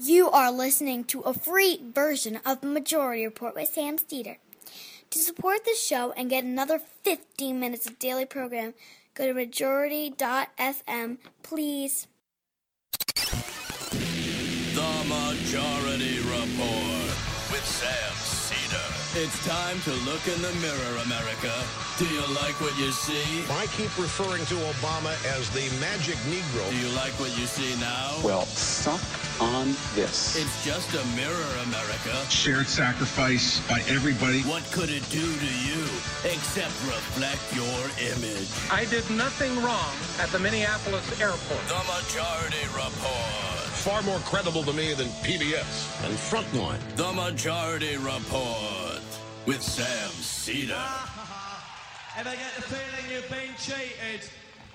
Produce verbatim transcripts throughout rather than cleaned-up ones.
You are listening to a free version of the Majority Report with Sam Steeder. To support the show and get another fifteen minutes of daily program, go to majority dot f m, please. The Majority Report with Sam Steeder. It's time to look in the mirror, America. Do you like what you see? I keep referring to Obama as the magic Negro. Do you like what you see now? Well, suck on this. It's just a mirror, America. Shared sacrifice by everybody. What could it do to you except reflect your image? I did nothing wrong at the Minneapolis airport. The Majority Report. Far more credible to me than P B S and Frontline. The Majority Report with Sam Steeder. Ever get the feeling you've been cheated?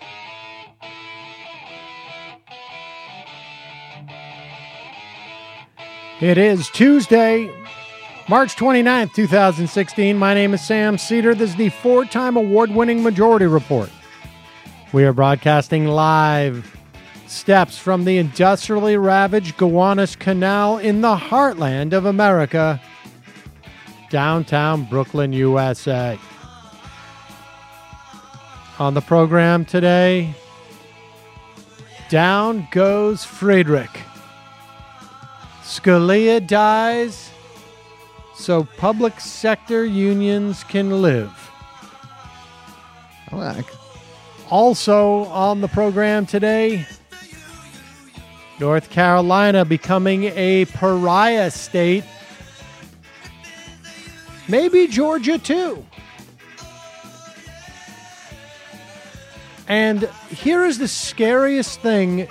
It is Tuesday, March twenty-ninth, twenty sixteen. My name is Sam Steeder. This is the four-time award-winning Majority Report. We are broadcasting live steps from the industrially ravaged Gowanus Canal in the heartland of America, downtown Brooklyn, U S A. On the program today, down goes Friedrich. Scalia dies so public sector unions can live. I like. Also on the program today, North Carolina becoming a pariah state. Maybe Georgia too. And here is the scariest thing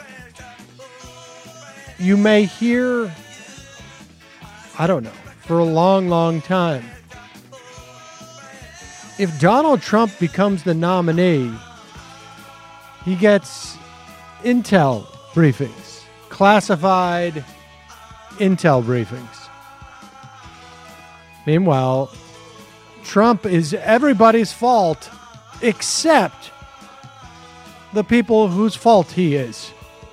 you may hear, I don't know, for a long, long time. If Donald Trump becomes the nominee, he gets intel briefings, classified intel briefings. Meanwhile, Trump is everybody's fault except the people whose fault he is.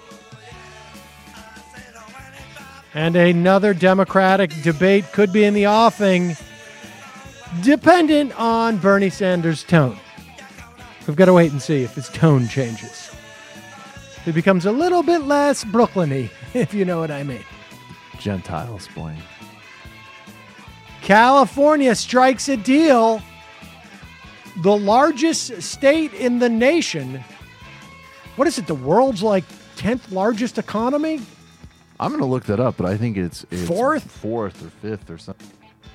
And another Democratic debate could be in the offing, dependent on Bernie Sanders' tone. We've got to wait and see if his tone changes. It becomes a little bit less Brooklyn-y, if you know what I mean. Gentile splaying. California strikes a deal. The largest state in the nation. What is it, the world's like tenth largest economy? I'm going to look that up, but I think it's, it's fourth? Fourth or fifth or something.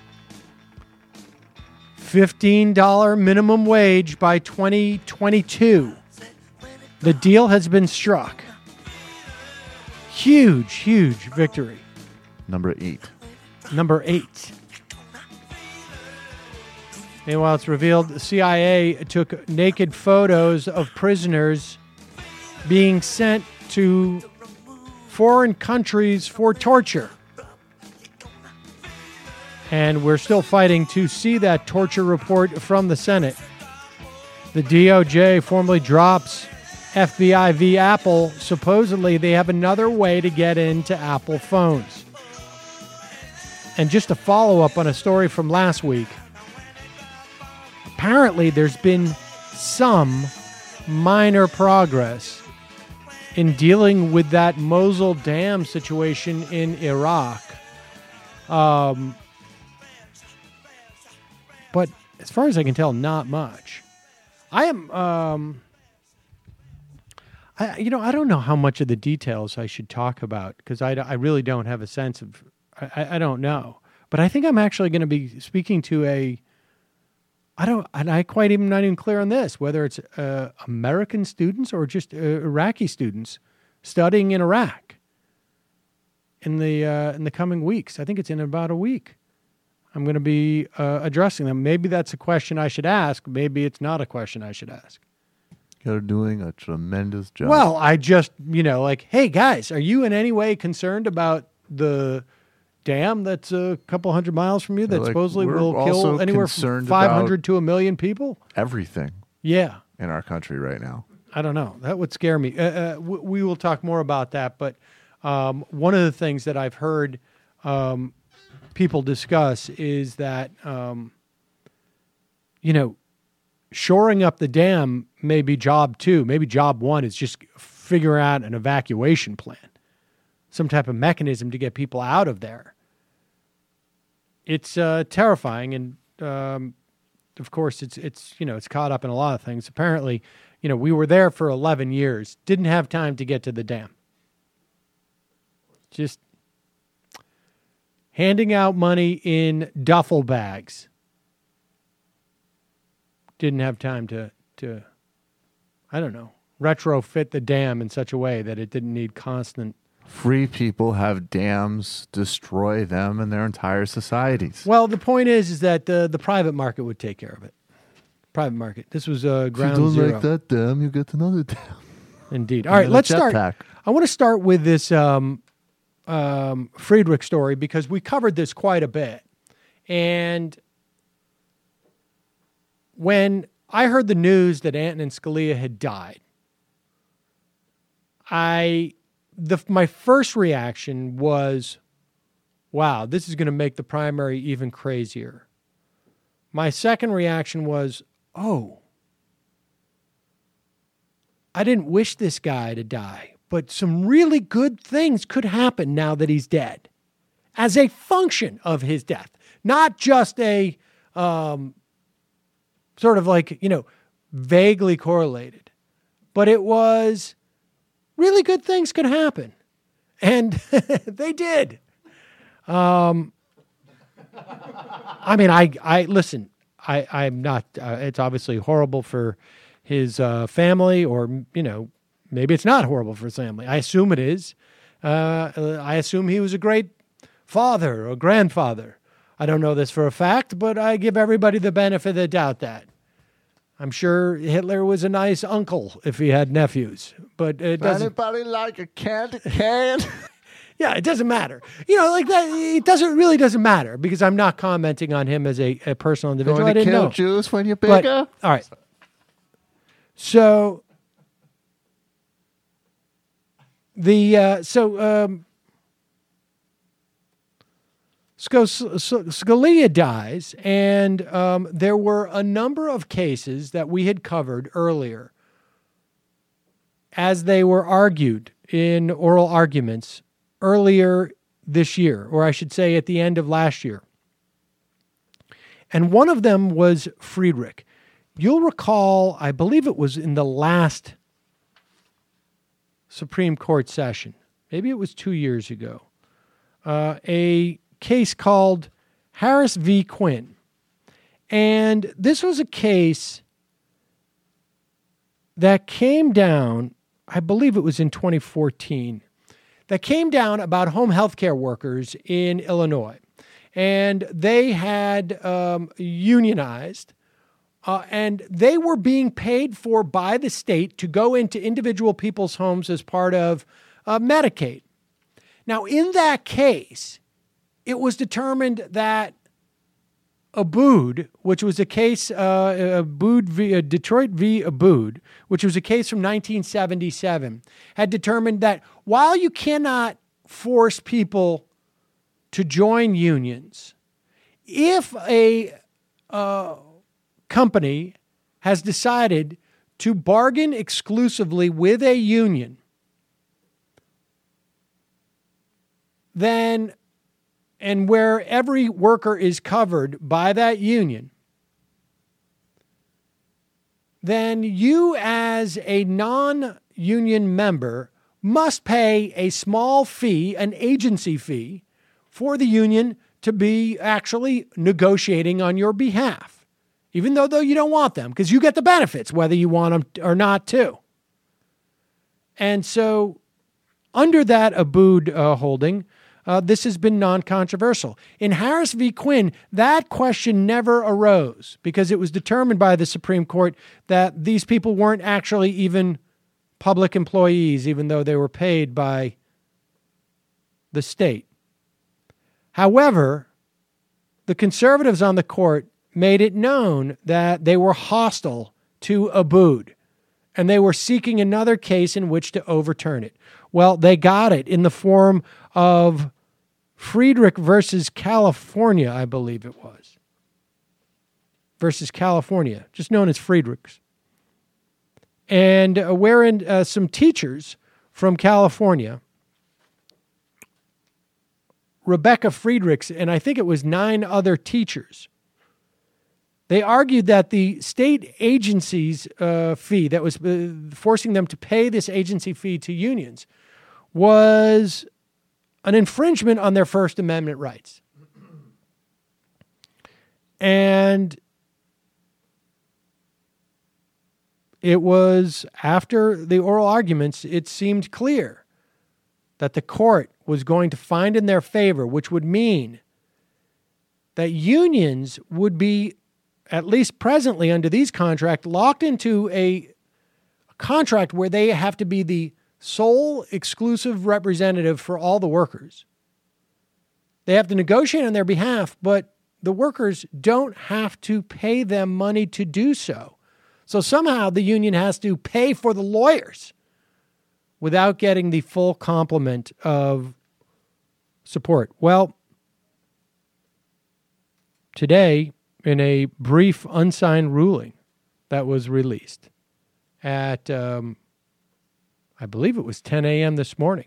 fifteen dollars minimum wage by twenty twenty-two. The deal has been struck. Huge, huge victory. Number eight. Number eight. Meanwhile, it's revealed the C I A took naked photos of prisoners being sent to foreign countries for torture. And we're still fighting to see that torture report from the Senate. The D O J formally drops F B I v. Apple. Supposedly, they have another way to get into Apple phones. And just to follow up on a story from last week, apparently there's been some minor progress in dealing with that Mosul Dam situation in Iraq. Um, but as far as I can tell, not much. I am, um, I, you know, I don't know how much of the details I should talk about because I, I really don't have a sense of, I, I don't know. But I think I'm actually going to be speaking to a, I don't, and I quite even not even clear on this, whether it's uh, American students or just uh, Iraqi students studying in Iraq in the uh, in the coming weeks. I think it's in about a week. I'm going to be uh, addressing them. Maybe that's a question I should ask. Maybe it's not a question I should ask. You're doing a tremendous job. Well, I just, you know, like, hey, guys, are you in any way concerned about the dam that's a couple hundred miles from you that like, supposedly will also kill anywhere from concerned five hundred about to a million people? Everything Yeah. in our country right now. I don't know. That would scare me. Uh, uh, w- we will talk more about that. But Um, one of the things that I've heard um, people discuss is that, um, you know, shoring up the dam may be job two. Maybe job one is just figure out an evacuation plan, some type of mechanism to get people out of there. It's uh, terrifying, and um, of course, it's it's you know it's caught up in a lot of things. Apparently, you know, we were there for eleven years, didn't have time to get to the dam. Just handing out money in duffel bags. Didn't have time to to, I don't know, retrofit the dam in such a way that it didn't need constant. Free people have dams destroy them and their entire societies. Well, the point is, is that the the private market would take care of it. Private market. This was a uh, ground if you don't zero. like that dam, you get another dam. Indeed. All right, let's start. Pack. I want to start with this um, um, Friedrich story because we covered this quite a bit. And when I heard the news that Antonin Scalia had died, I... The, my first reaction was, wow, this is going to make the primary even crazier. My second reaction was, oh, I didn't wish this guy to die, but some really good things could happen now that he's dead as a function of his death, not just a um, sort of like, you know, vaguely correlated, but it was... really good things could happen. And they did. Um, I mean, I, I listen, I, I'm not, uh, it's obviously horrible for his uh, family, or, you know, maybe it's not horrible for his family. I assume it is. Uh, I assume he was a great father or grandfather. I don't know this for a fact, but I give everybody the benefit of the doubt that. I'm sure Hitler was a nice uncle if he had nephews, but it doesn't. Anybody like a candy can? Yeah, it doesn't matter. You know, like that. It doesn't really doesn't matter because I'm not commenting on him as a, a personal individual. Going I to didn't kill know. Jews when you're But, bigger? all right. So the uh, so um, Scalia dies, and um, there were a number of cases that we had covered earlier as they were argued in oral arguments earlier this year, or I should say at the end of last year. And one of them was Friedrich. You'll recall, I believe it was in the last Supreme Court session, maybe it was two years ago, uh, a case called Harris v. Quinn. And this was a case that came down, I believe it was in twenty fourteen, that came down about home health care workers in Illinois. And they had um, unionized, uh, and they were being paid for by the state to go into individual people's homes as part of uh, Medicaid. Now, in that case, it was determined that Abood, which was a case, uh, Abood v, uh, Detroit v. Abood, which was a case from nineteen seventy-seven, had determined that while you cannot force people to join unions, if a uh, company has decided to bargain exclusively with a union, then and where every worker is covered by that union, then you as a non-union member must pay a small fee, an agency fee, for the union to be actually negotiating on your behalf, even though, though you don't want them, because you get the benefits, whether you want them or not too. And so under that Abood uh, holding, Uh, this has been non-controversial. In Harris v. Quinn, that question never arose because it was determined by the Supreme Court that these people weren't actually even public employees, even though they were paid by the state. However, the conservatives on the court made it known that they were hostile to Abood, and they were seeking another case in which to overturn it. Well, they got it in the form of Friedrich versus California, I believe it was. Versus California, just known as Friedrichs. And uh, wherein uh, some teachers from California, Rebecca Friedrichs, and I think it was nine other teachers, they argued that the state agency's uh, fee that was uh, forcing them to pay this agency fee to unions was an infringement on their First Amendment rights. And it was after the oral arguments, it seemed clear that the court was going to find in their favor, which would mean that unions would be, at least presently under these contracts, locked into a, a contract where they have to be the sole exclusive representative for all the workers. They have to negotiate on their behalf, but the workers don't have to pay them money to do so. So somehow the union has to pay for the lawyers without getting the full complement of support. Well, today, in a brief unsigned ruling that was released at, um, I believe it was ten a.m. this morning,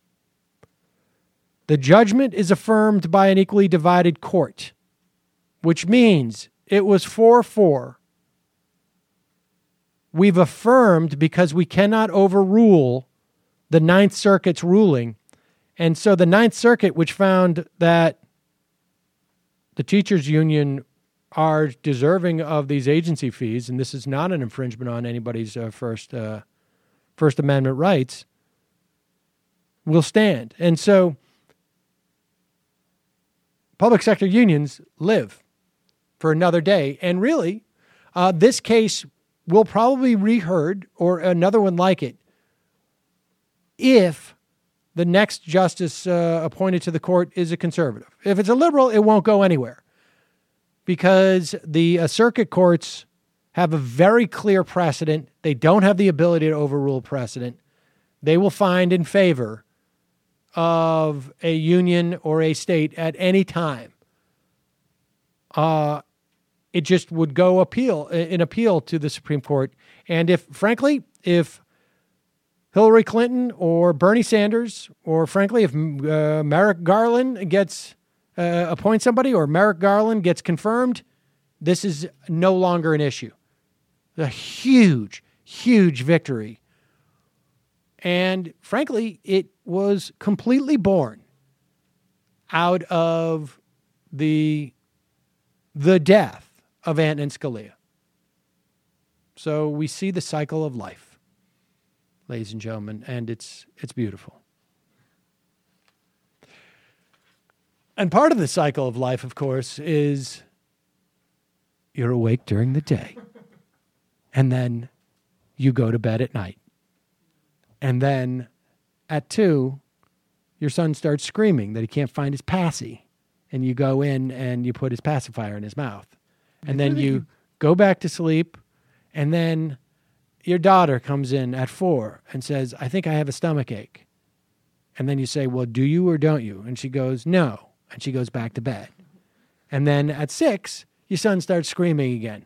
the judgment is affirmed by an equally divided court, which means it was four four. We've affirmed because we cannot overrule the Ninth Circuit's ruling. And so the Ninth Circuit, which found that the teachers' union are deserving of these agency fees, and this is not an infringement on anybody's uh, first uh, First Amendment rights, will stand. And so public sector unions live for another day. And really, uh, this case will probably be reheard, or another one like it, if the next justice uh, appointed to the court is a conservative. If it's a liberal, it won't go anywhere, because the uh, circuit courts have a very clear precedent. They don't have the ability to overrule precedent. They will find in favor of a union or a state at any time. Uh, it just would go appeal, an appeal to the Supreme Court. And if, frankly, if Hillary Clinton or Bernie Sanders, or frankly, if uh, Merrick Garland gets uh, appoint somebody, or Merrick Garland gets confirmed, this is no longer an issue. A huge, huge victory. And frankly, it was completely born out of the the death of Antonin Scalia. So we see the cycle of life, ladies and gentlemen, and it's it's beautiful. And part of the cycle of life, of course, is you're awake during the day, and then you go to bed at night. And then at two, your son starts screaming that he can't find his passy, and you go in and you put his pacifier in his mouth. And then you go back to sleep, and then your daughter comes in at four and says, I think I have a stomach ache. And then you say, well, do you or don't you? And she goes, no. And she goes back to bed. And then at six, your son starts screaming again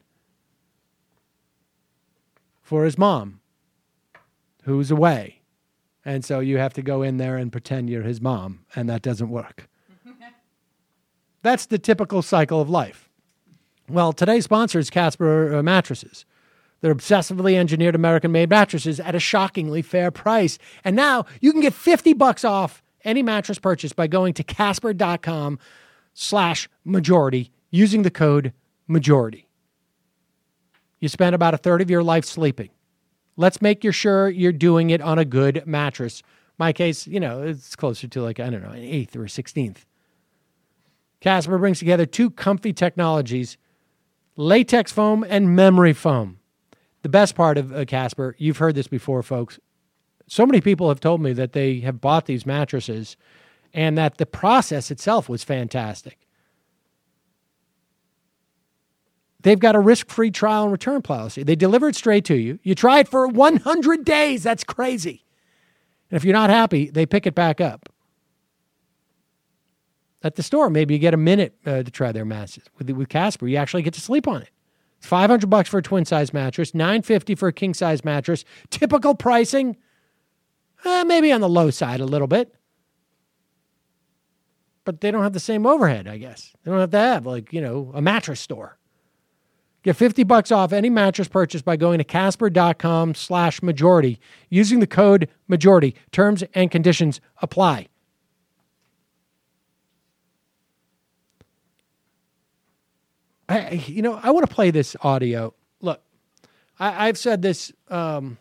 for his mom, who's away. And so you have to go in there and pretend you're his mom, and that doesn't work. That's the typical cycle of life. Well, today's sponsor is Casper uh, Mattresses. They're obsessively engineered American-made mattresses at a shockingly fair price. And now you can get fifty bucks off any mattress purchase by going to Casper.com slash majority using the code majority. You spend about a third of your life sleeping. Let's make you sure you're doing it on a good mattress. My case, you know, it's closer to like, I don't know, an eighth or a sixteenth. Casper brings together two comfy technologies, latex foam and memory foam. The best part of uh, Casper, you've heard this before, folks. So many people have told me that they have bought these mattresses and that the process itself was fantastic. They've got a risk-free trial and return policy. They deliver it straight to you. You try it for one hundred days. That's crazy. And if you're not happy, they pick it back up. At the store, maybe you get a minute uh, to try their mattress. With, with Casper, you actually get to sleep on it. It's five hundred bucks for a twin-size mattress, nine fifty for a king-size mattress. Typical pricing, eh, maybe on the low side a little bit. But they don't have the same overhead, I guess. They don't have to have, like, you know, a mattress store. Get fifty bucks off any mattress purchase by going to Casper.com slash majority using the code majority. Terms and conditions apply. I, you know, I want to play this audio. Look, I, I've said this. Um,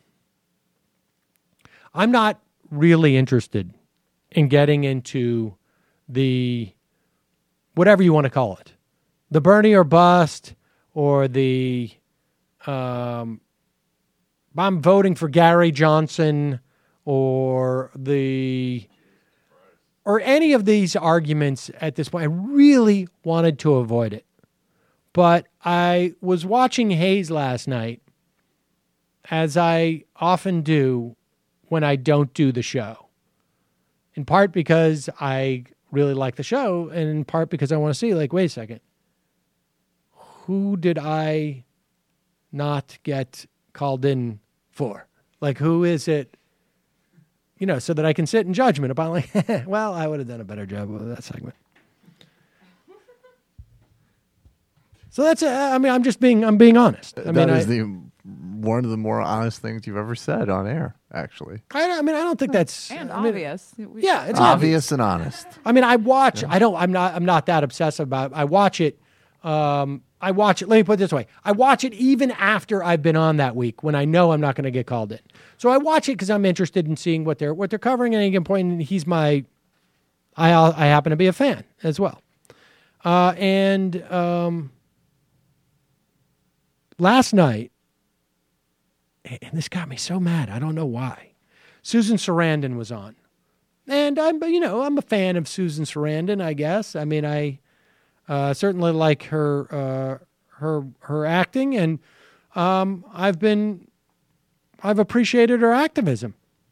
I'm not really interested in getting into the, whatever you want to call it, the Bernie or bust, or the, um, I'm voting for Gary Johnson, or the, or any of these arguments at this point. I really wanted to avoid it. But I was watching Hayes last night, as I often do when I don't do the show. In part because I really like the show, and in part because I want to see, like, wait a second. Who did I not get called in for? Like, who is it? You know, so that I can sit in judgment about, like, well, I would have done a better job with that segment. So that's, uh, I mean, I'm just being, I'm being honest. I that mean, is I, the one of the more honest things you've ever said on air, actually. I, I mean, I don't think that's and I mean, obvious. Yeah, it's obvious. obvious and honest. I mean, I watch. Yeah. I don't. I'm not. I'm not that obsessive about it. I watch it. Um, I watch it. Let me put it this way: I watch it even after I've been on that week, when I know I'm not going to get called in. So I watch it because I'm interested in seeing what they're what they're covering at any given point. And he's my. I I happen to be a fan as well, uh, and. Um, Last night, and this got me so mad, I don't know why, Susan Sarandon was on. And I'm, you know, I'm a fan of Susan Sarandon, I guess. I mean, I uh, certainly like her, uh, her, her acting, and um, I've been, I've appreciated her activism.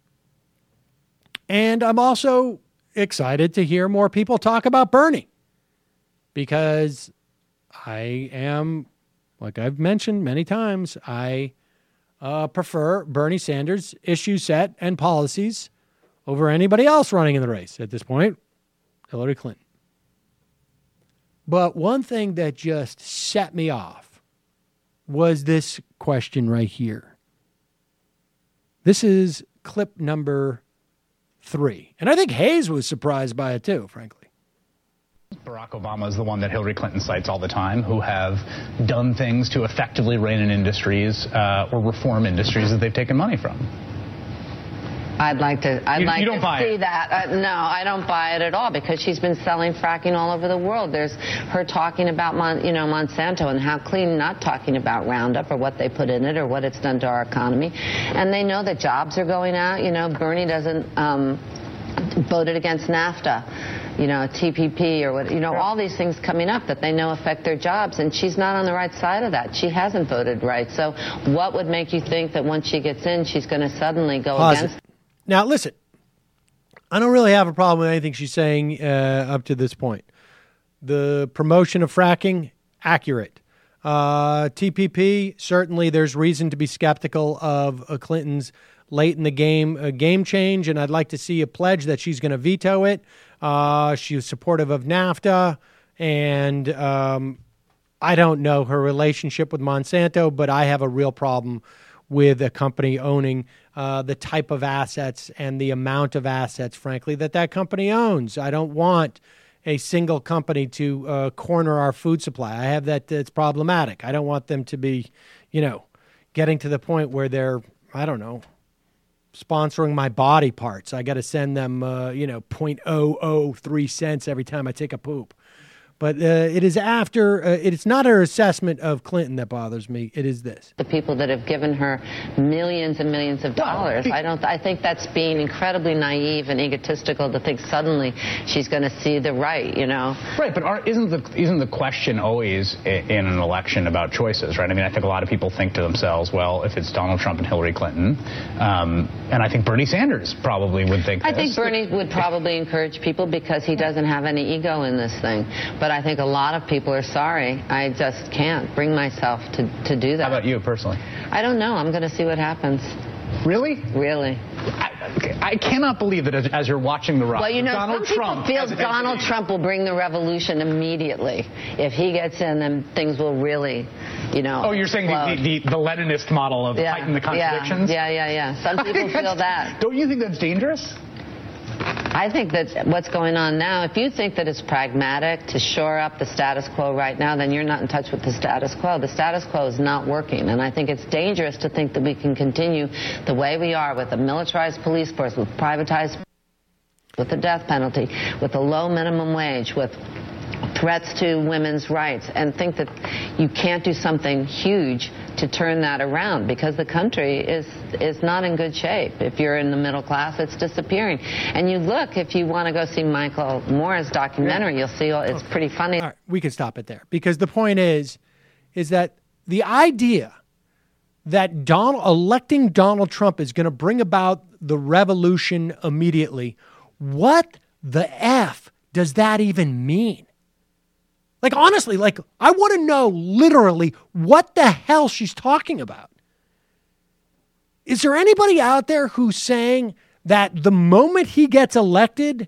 And I'm also excited to hear more people talk about Bernie, because I am, like I've mentioned many times, I uh, prefer Bernie Sanders' issue set and policies over anybody else running in the race at this point, Hillary Clinton. But one thing that just set me off was this question right here. This is clip number three. And I think Hayes was surprised by it too, frankly. Barack Obama is the one that Hillary Clinton cites all the time, who have done things to effectively rein in industries uh, or reform industries that they've taken money from. I'd like to. I'd you, like you don't to buy see it. that. Uh, no, I don't buy it at all, because she's been selling fracking all over the world. There's her talking about, Mon, you know, Monsanto and how clean, not talking about Roundup or what they put in it or what it's done to our economy. And they know that jobs are going out. You know, Bernie doesn't um, voted against NAFTA. You know, T P P or what, you know, all these things coming up that they know affect their jobs, and she's not on the right side of that. She hasn't voted right. So what would make you think that once she gets in, she's going to suddenly go Pause against? It. Now, listen, I don't really have a problem with anything she's saying uh, up to this point. The promotion of fracking, accurate. Uh, T P P, certainly there's reason to be skeptical of uh, Clinton's late in the game uh, game change, and I'd like to see a pledge that she's going to veto it. Uh, she was supportive of NAFTA, and um, I don't know her relationship with Monsanto, but I have a real problem with a company owning uh, the type of assets and the amount of assets, frankly, that that company owns. I don't want a single company to uh, corner our food supply. I have that. It's problematic. I don't want them to be, you know, getting to the point where they're, I don't know, sponsoring my body parts. I got to send them, uh, you know, zero point zero zero three cents every time I take a poop. But uh, it is after, uh, it's not her assessment of Clinton that bothers me. It is this. The people that have given her millions and millions of dollars. I don't. I think that's being incredibly naive and egotistical to think suddenly she's going to see the right, you know. Right, but are, isn't the isn't the question always in an election about choices, right? I mean, I think a lot of people think to themselves, well, if it's Donald Trump and Hillary Clinton, um, and I think Bernie Sanders probably would think I this. think Bernie would probably encourage people because he doesn't have any ego in this thing. But I think a lot of people are sorry. I just can't bring myself to, to do that. How about you personally? I don't know. I'm going to see what happens. Really? Really. I, I cannot believe that as, as you're watching the rise. Well, you know, Donald some Trump people feel as, Donald as, Trump will bring the revolution immediately. If he gets in, then things will really, you know. Oh, you're saying the, the, the Leninist model of yeah, heighten the contradictions? Yeah, yeah, yeah. yeah. Some people feel that. Don't you think that's dangerous? I think that what's going on now, if you think that it's pragmatic to shore up the status quo right now, then you're not in touch with the status quo. The status quo is not working, and I think it's dangerous to think that we can continue the way we are with a militarized police force, with privatized, with the death penalty, with a low minimum wage, with threats to women's rights, and think that you can't do something huge to turn that around, because the country is is not in good shape. If you're in the middle class, it's disappearing. And you look, if you want to go see Michael Moore's documentary, you'll see it's pretty funny. All right, we can stop it there, because the point is, is that the idea that Donald electing Donald Trump is going to bring about the revolution immediately, what the F does that even mean? Like, honestly, like, I want to know literally what the hell she's talking about. Is there anybody out there who's saying that the moment he gets elected,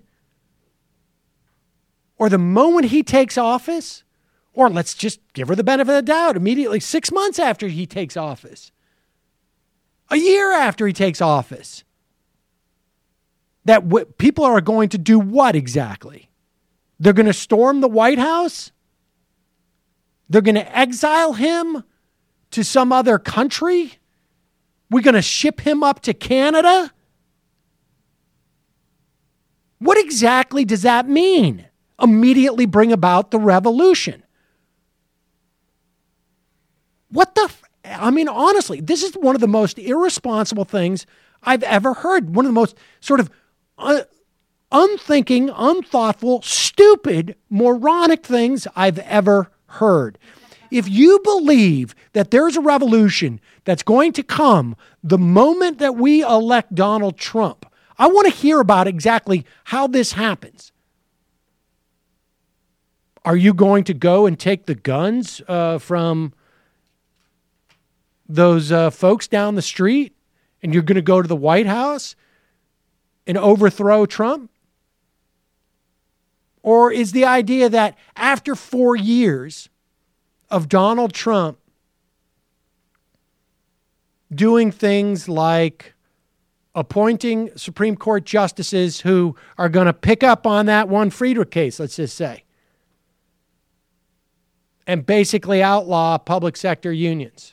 or the moment he takes office, or let's just give her the benefit of the doubt, immediately six months after he takes office, a year after he takes office, that w- people are going to do what exactly? They're going to storm the White House? They're going to exile him to some other country? We're going to ship him up to Canada? What exactly does that mean? Immediately bring about the revolution. What the... F- I mean, honestly, this is one of the most irresponsible things I've ever heard. One of the most sort of uh, unthinking, unthoughtful, stupid, moronic things I've ever heard. If you believe that there's a revolution that's going to come the moment that we elect Donald Trump, I want to hear about exactly how this happens. Are you going to go and take the guns uh, from those uh, folks down the street, and you're going to go to the White House and overthrow Trump? Or is the idea that after four years of Donald Trump doing things like appointing Supreme Court justices who are going to pick up on that one Friedrich case, let's just say, and basically outlaw public sector unions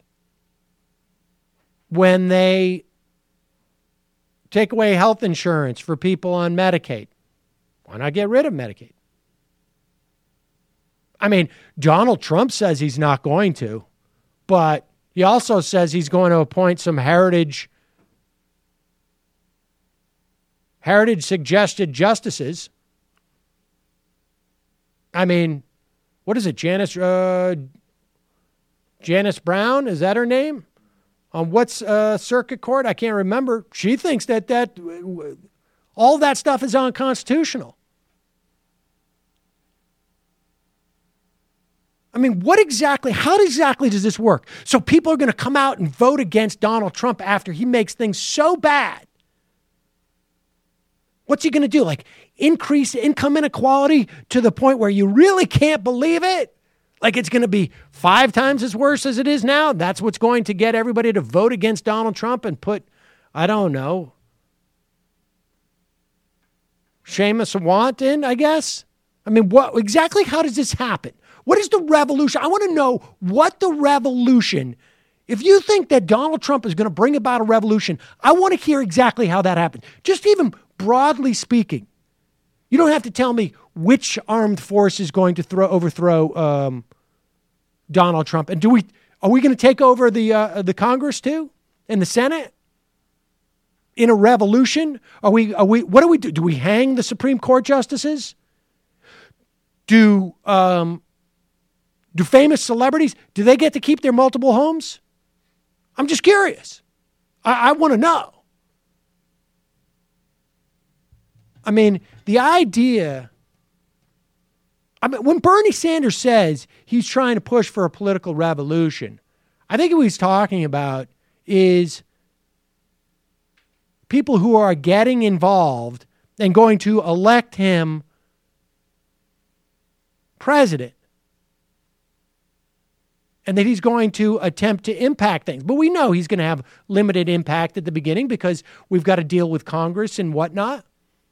when they take away health insurance for people on Medicaid? Why not get rid of Medicaid? I mean, Donald Trump says he's not going to, but he also says he's going to appoint some heritage heritage suggested justices. I mean, what is it, Janice uh, Janice Brown? Is that her name? On what's uh, circuit court? I can't remember. She thinks that that all that stuff is unconstitutional. I mean, what exactly, how exactly does this work? So people are going to come out and vote against Donald Trump after he makes things so bad. What's he going to do? Like increase income inequality to the point where you really can't believe it? Like it's going to be five times as worse as it is now? That's what's going to get everybody to vote against Donald Trump and put, I don't know, Seamus Want in, I guess? I mean, what exactly, how does this happen? What is the revolution? I want to know what the revolution, if you think that Donald Trump is going to bring about a revolution, I want to hear exactly how that happened. Just even broadly speaking. You don't have to tell me which armed force is going to throw overthrow um, Donald Trump? And do we are we going to take over the uh, the Congress too and the Senate in a revolution? Are we are we what do we do? Do we hang the Supreme Court justices? Do um, do famous celebrities, do they get to keep their multiple homes? I'm just curious. I, I want to know. I mean, the idea, I mean, when Bernie Sanders says he's trying to push for a political revolution, I think what he's talking about is people who are getting involved and going to elect him president, and that he's going to attempt to impact things. But we know he's going to have limited impact at the beginning because we've got to deal with Congress and whatnot.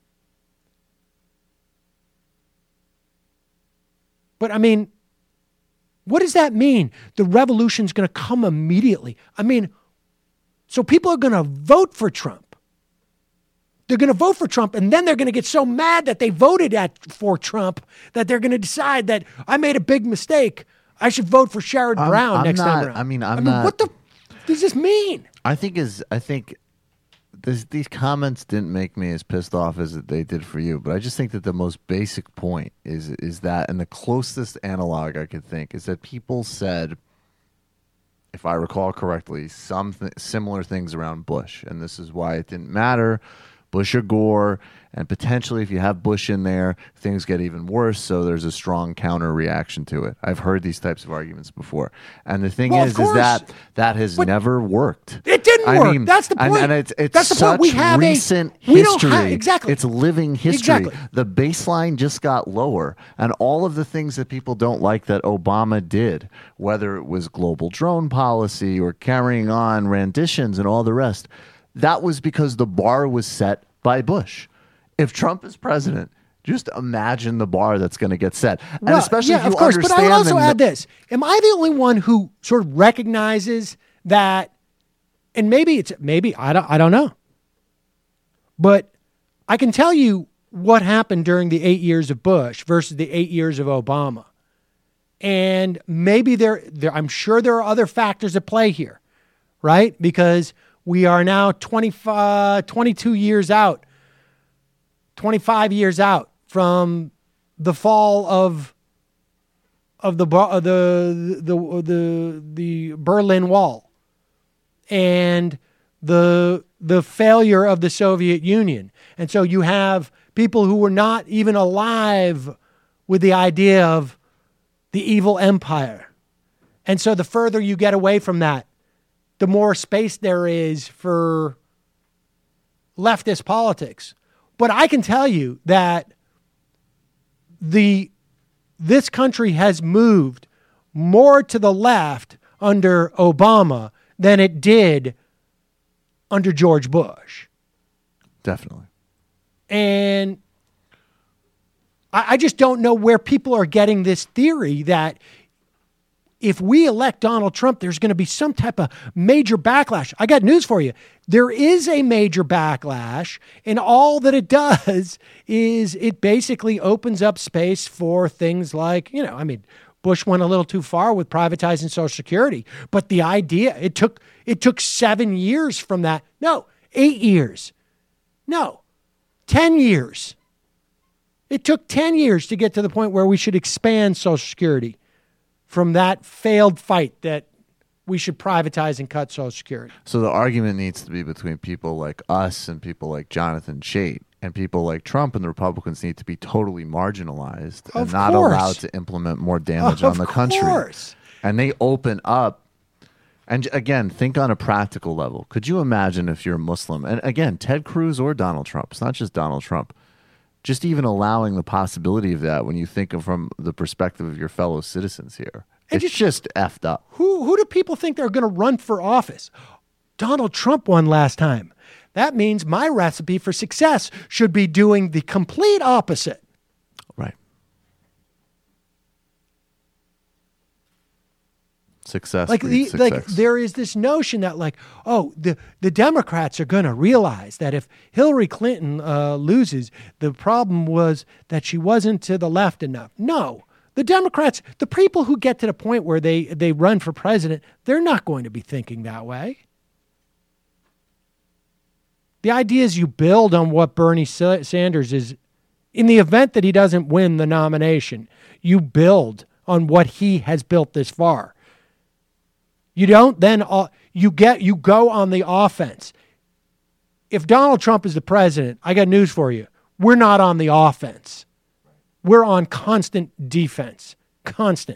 But I mean, what does that mean? The revolution's going to come immediately. I mean, so people are going to vote for Trump. They're going to vote for Trump, and then they're going to get so mad that they voted at for Trump that they're going to decide that I made a big mistake. I should vote for Sherrod I'm, Brown I'm next not, time around. I mean, I'm I mean, not. what the f- does this mean? I think is I think this, these comments didn't make me as pissed off as they did for you, but I just think that the most basic point is is that, and the closest analog I could think is that people said, if I recall correctly, some th- similar things around Bush, and this is why it didn't matter. Bush or Gore, and potentially if you have Bush in there, things get even worse, so there's a strong counter reaction to it. I've heard these types of arguments before. And the thing well, is, is that that has but never worked. It didn't I work. Mean, That's the point. And, and it's, it's That's the such point. We have recent a, we don't history. have, exactly. It's living history. Exactly. The baseline just got lower. And all of the things that people don't like that Obama did, whether it was global drone policy or carrying on renditions and all the rest, that was because the bar was set by Bush. If Trump is president, just imagine the bar that's going to get set. And well, especially yeah, if you of course, understand... but I would also the, add this. Am I the only one who sort of recognizes that, and maybe it's, maybe, I don't, I don't know. But I can tell you what happened during the eight years of Bush versus the eight years of Obama. And maybe there, there I'm sure there are other factors at play here, right? Because we are now twenty-five, twenty-two years out, twenty-five years out from the fall of of the uh, the the the the Berlin Wall and the the failure of the Soviet Union. And so you have people who were not even alive with the idea of the evil empire. And so the further you get away from that, the more space there is for leftist politics. But I can tell you that the this country has moved more to the left under Obama than it did under George Bush. Definitely. And I, I just don't know where people are getting this theory that if we elect Donald Trump, there's going to be some type of major backlash. I got news for you. There is a major backlash, and all that it does is it basically opens up space for things like, you know, I mean, Bush went a little too far with privatizing Social Security, but the idea, it took it took seven years from that. No, eight years. No, ten years. It took ten years to get to the point where we should expand Social Security from that failed fight that we should privatize and cut Social Security. So the argument needs to be between people like us and people like Jonathan Chait, and people like Trump and the Republicans need to be totally marginalized Of and not course. allowed to implement more damage Of on the country. course. And they open up. And again, think on a practical level. Could you imagine if you're a Muslim? And again, Ted Cruz or Donald Trump. It's not just Donald Trump. Just even allowing the possibility of that when you think of from the perspective of your fellow citizens here. And it's just- just effed up. Who who do people think they're going to run for office? Donald Trump won last time. That means my recipe for success should be doing the complete opposite. Right. Success. Like, the, breeds like success. there is this notion that, like, oh, the, the Democrats are going to realize that if Hillary Clinton uh, loses, the problem was that she wasn't to the left enough. No. The Democrats, the people who get to the point where they, they run for president, they're not going to be thinking that way. The idea is you build on what Bernie Sanders is. In the event that he doesn't win the nomination, you build on what he has built this far. You don't then uh, you get you go on the offense. If Donald Trump is the president, I got news for you. We're not on the offense. We're on constant defense. Constant.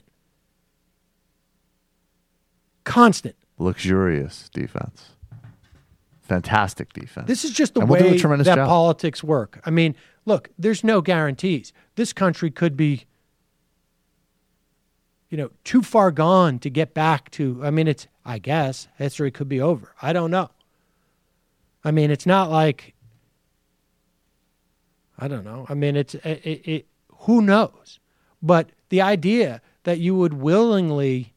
Constant. Luxurious defense. Fantastic defense. This is just the and we'll do way a tremendous that job. politics work. I mean, look, there's no guarantees. This country could be, you know, too far gone to get back to, I mean, it's, I guess, history could be over. I don't know. I mean, it's not like, I don't know. I mean, it's, it, it, it who knows? But the idea that you would willingly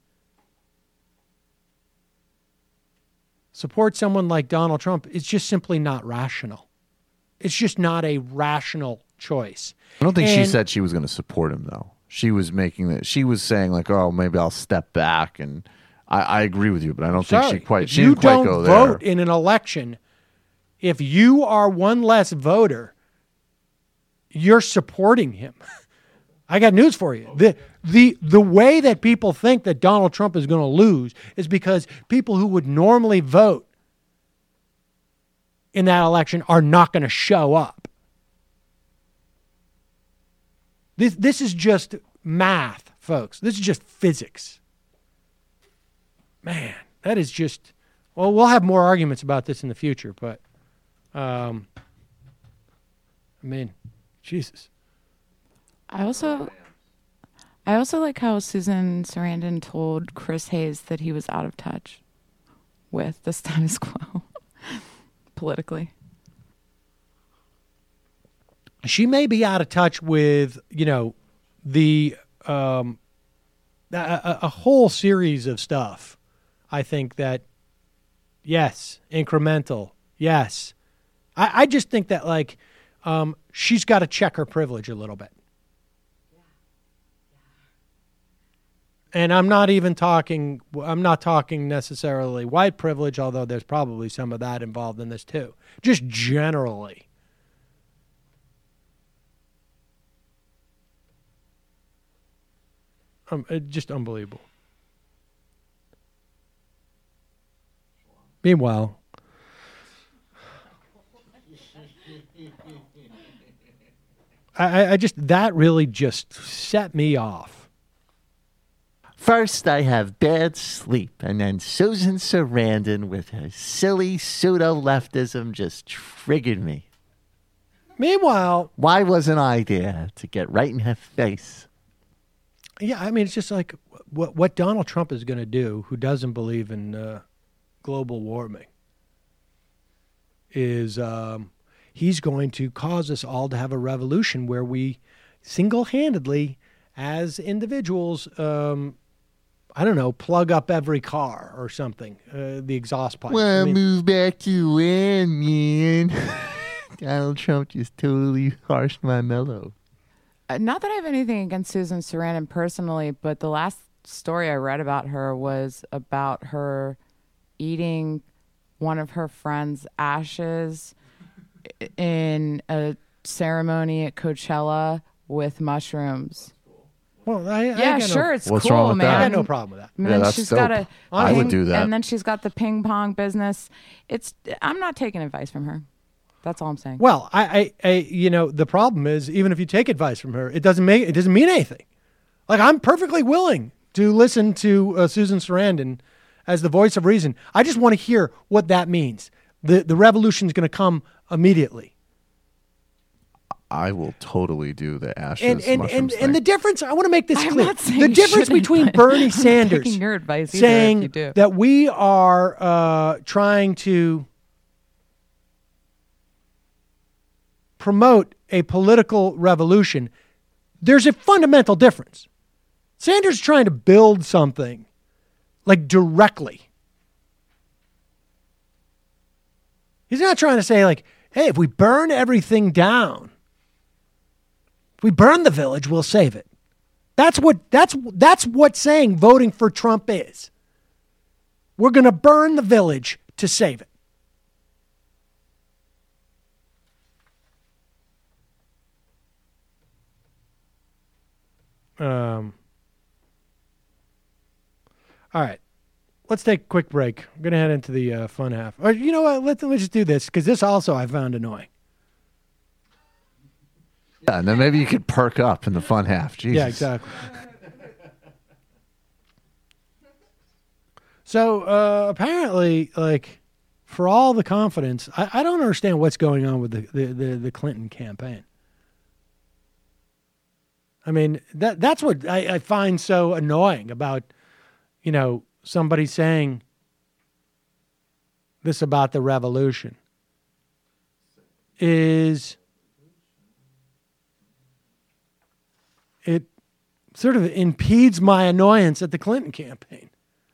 support someone like Donald Trump is just simply not rational. It's just not a rational choice. I don't think and, she said she was going to support him, though. She was making that. She was saying like, "Oh, maybe I'll step back." And I, I agree with you, but I don't sorry, think she quite. If She you didn't quite don't go vote there. in an election, if you are one less voter, you're supporting him. I got news for you. The the the way that people think that Donald Trump is going to lose is because people who would normally vote in that election are not going to show up. This this is just math, folks. This is just physics. Man, that is just, well, we'll have more arguments about this in the future, but um I mean, Jesus. I also I also like how Susan Sarandon told Chris Hayes that he was out of touch with the status quo politically. She may be out of touch with, you know, the um, a, a whole series of stuff. I think that, yes, incremental, yes. I, I just think that, like, um, she's got to check her privilege a little bit. And I'm not even talking, I'm not talking necessarily white privilege, although there's probably some of that involved in this too. Just generally. Um, it, just unbelievable. Meanwhile, I, I just, that really just set me off. First, I have bad sleep, and then Susan Sarandon with her silly pseudo-leftism just triggered me. Meanwhile, why wasn't I there to get right in her face? Yeah, I mean, it's just like what what Donald Trump is going to do, who doesn't believe in uh, global warming, is um, he's going to cause us all to have a revolution where we single-handedly, as individuals, um, I don't know, plug up every car or something, uh, the exhaust pipe. Well, I mean, move back to when, man. Donald Trump just totally harshed my mellow. Uh, not that I have anything against Susan Sarandon personally, but the last story I read about her was about her eating one of her friend's ashes in a ceremony at Coachella with mushrooms. Well, I, yeah, I sure, no, it's what's cool, wong with man. that? I got no problem with that. And Yeah, then that's she's dope. got a I would do that. And then she's got the ping pong business. It's I'm not taking advice from her. That's all I'm saying. Well, I, I, I, you know, the problem is even if you take advice from her, it doesn't make it doesn't mean anything. Like, I'm perfectly willing to listen to uh, Susan Sarandon as the voice of reason. I just want to hear what that means. The the revolution is going to come immediately. I will totally do the ashes And and mushrooms and, thing. and the difference, I want to make this I'm clear. not saying The you difference shouldn't, between but Bernie I'm not Sanders taking your advice either if saying you do. that we are uh, trying to promote a political revolution, there's a fundamental difference. Sanders is trying to build something like directly. He's not trying to say like, hey, if we burn everything down, if we burn the village, we'll save it. That's what that's that's what saying voting for Trump is. We're going to burn the village to save it. Um. All right, let's take a quick break. I'm going to head into the uh, fun half. Or you know what? Let's, let's just do this because this also I found annoying. Yeah, and then maybe you could perk up in the fun half. Jesus. Yeah, exactly. So uh, apparently, like, for all the confidence, I, I don't understand what's going on with the, the, the, the Clinton campaign. I mean, that that's what I, I find so annoying about, you know, somebody saying this about the revolution is it sort of impedes my annoyance at the Clinton campaign.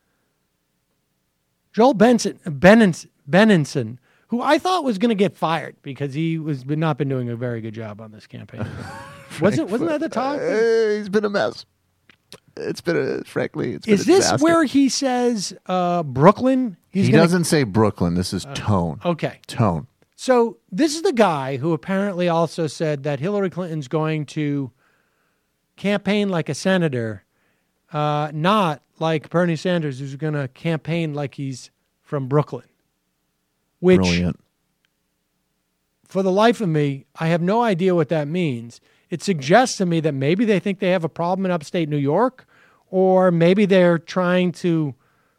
Joel Benson, Benenson, Benenson, who I thought was going to get fired because he was been, not been doing a very good job on this campaign. wasn't wasn't that the talk? Uh, he's been a mess. It's been a, frankly, it's been Is a this disaster. where he says uh, Brooklyn? He's he gonna, doesn't say Brooklyn. This is tone. Okay. Tone. So this is the guy who apparently also said that Hillary Clinton's going to campaign like a senator, uh, not like Bernie Sanders, who's going to campaign like he's from Brooklyn. Which, Brilliant. For the life of me, I have no idea what that means. It suggests to me that maybe they think they have a problem in upstate New York, or maybe they're trying to,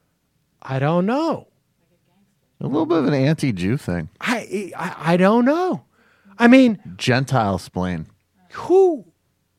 I don't know. A little bit of an anti-Jew thing. I I, I don't know. I mean, Gentile splain. Who,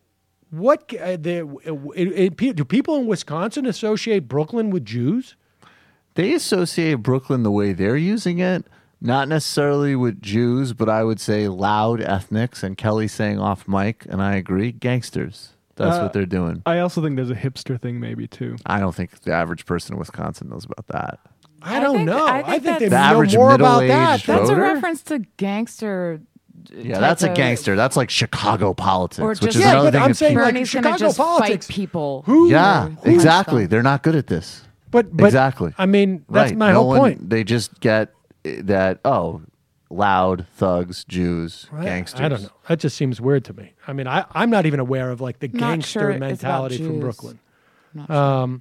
what, uh, the, it, it, do people in Wisconsin associate Brooklyn with Jews? They associate Brooklyn the way they're using it, not necessarily with Jews, but I would say loud ethnics, and Kelly saying off mic, and I agree, gangsters. That's Uh, what they're doing. I also think there's a hipster thing maybe too. I don't think the average person in Wisconsin knows about that. I don't think- know. I I think think, they The know average more about that. middle-aged That's a voter? reference to gangster. Yeah, type that's a of- gangster. That's like Chicago politics, Or which just is Yeah, another but thing. I'm that saying people- like Bernie's gonna Chicago just politics. fight people. Who? yeah, punch exactly. them. They're not good at this. But, but exactly. I mean, that's right. my no whole one, point. They just get that, oh, loud thugs, Jews, I- gangsters. I don't know. That just seems weird to me. I mean, I, I'm not even aware of like the Not gangster sure it's about mentality from Jews. Brooklyn. Not sure. Um,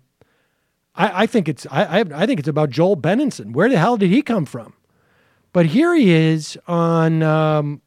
I, I think it's I, I I think it's about Joel Benenson. Where the hell did he come from? But here he is on um,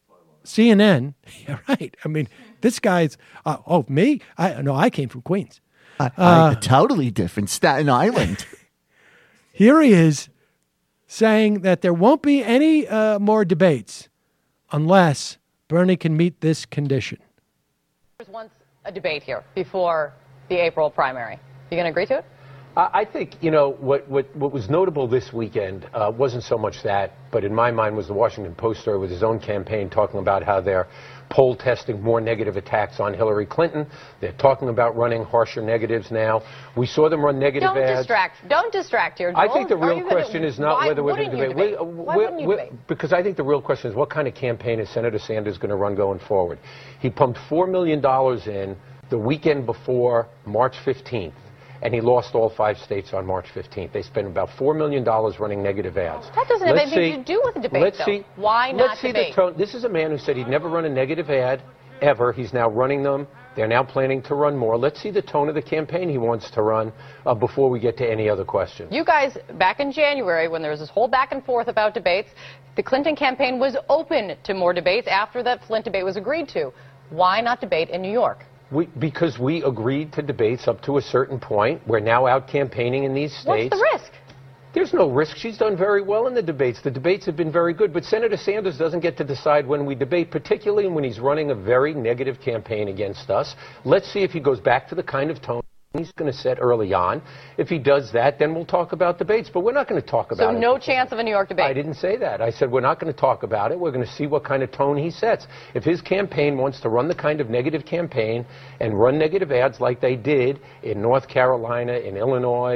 C N N. Yeah, right. I mean, this guy's uh, oh me. I no, I came from Queens. I, Uh, I, totally different. Staten Island. Here he is saying that there won't be any uh, more debates unless Bernie can meet this condition. There's once a debate here before the April primary. You going to agree to it? Uh, I think, you know, what, what, what was notable this weekend uh, wasn't so much that, but in my mind was the Washington Post story with his own campaign talking about how they're poll testing more negative attacks on Hillary Clinton. They're talking about running harsher negatives now. We saw them run negative Don't ads. distract. Don't distract here, Joel. I think the Are real you gonna- question is not why whether we're going wouldn't to you debate. debate? We- Why we- wouldn't you we- debate? Because I think the real question is what kind of campaign is Senator Sanders going to run going forward? He pumped four million dollars in the weekend before March fifteenth. And he lost all five states on March fifteenth. They spent about four million dollars running negative ads. That doesn't have Let's anything see- to do with the debate, Let's though. see. Why not Let's see debate? the tone. This is a man who said he'd never run a negative ad, ever. He's now running them. They're now planning to run more. Let's see the tone of the campaign he wants to run uh, before we get to any other questions. You guys, back in January, when there was this whole back and forth about debates, the Clinton campaign was open to more debates after that Flint debate was agreed to. Why not debate in New York? We, because we agreed to debates up to a certain point. We're now out campaigning in these states. What's the risk? There's no risk. She's done very well in the debates. The debates have been very good. But Senator Sanders doesn't get to decide when we debate, particularly when he's running a very negative campaign against us. Let's see if he goes back to the kind of tone he's going to set early on. If he does that, then we'll talk about debates. But we're not going to talk about So it. no chance of a New York debate? I didn't say that. I said we're not going to talk about it. We're going to see what kind of tone he sets. If his campaign wants to run the kind of negative campaign and run negative ads like they did in North Carolina, in Illinois,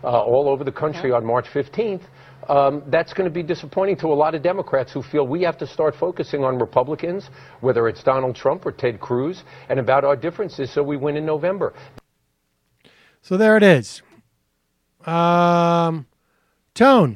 uh, all over the country on March fifteenth, um, that's going to be disappointing to a lot of Democrats who feel we have to start focusing on Republicans, whether it's Donald Trump or Ted Cruz, and about our differences so we win in November. So there it is. Um, Tone.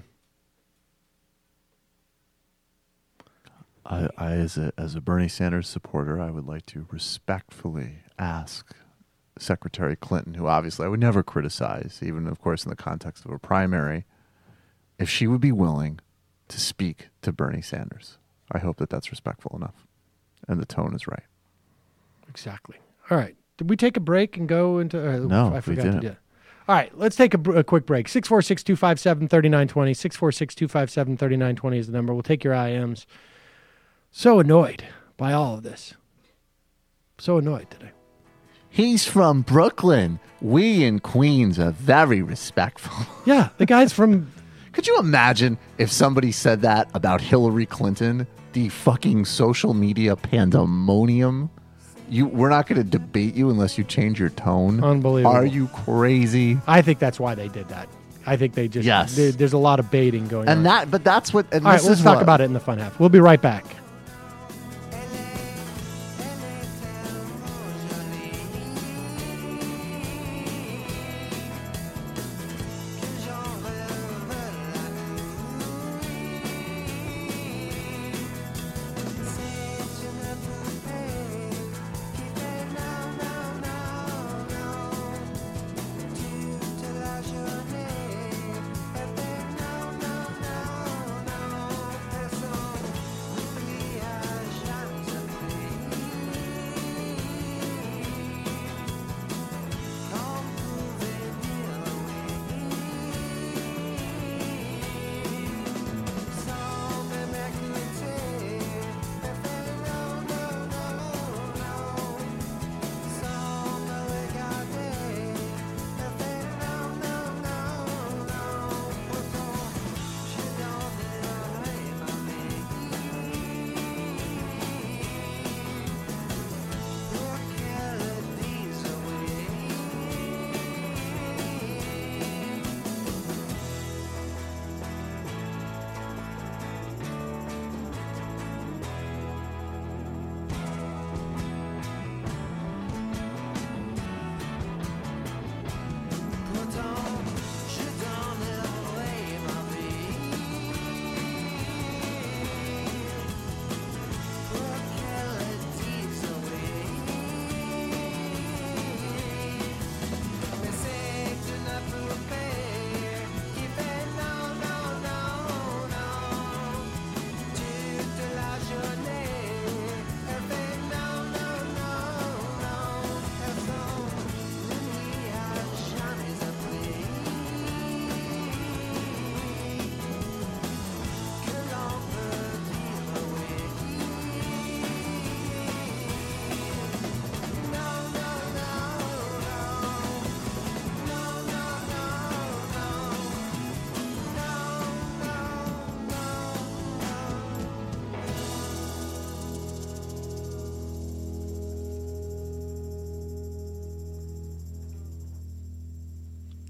I, I as a as a Bernie Sanders supporter, I would like to respectfully ask Secretary Clinton, who obviously I would never criticize, even of course in the context of a primary, if she would be willing to speak to Bernie Sanders. I hope that that's respectful enough, and the tone is right. Exactly. All right. Did we take a break and go into? Uh, No, I we forgot didn't. to do. All right, let's take a, br- a quick break. six four six, two five seven, three nine two zero. six four six, two five seven, three nine two zero is the number. We'll take your I Ms. So annoyed by all of this. So annoyed today. He's from Brooklyn. We in Queens are very respectful. Yeah, the guy's from... Could you imagine if somebody said that about Hillary Clinton? The fucking social media pandemonium. You, we're not going to debate you unless you change your tone. Unbelievable. Are you crazy? I think that's why they did that. I think they just... Yes. there- there's a lot of baiting going on. And that, but that's what. And All right, this let's is talk what- about it in the fun half. We'll be right back.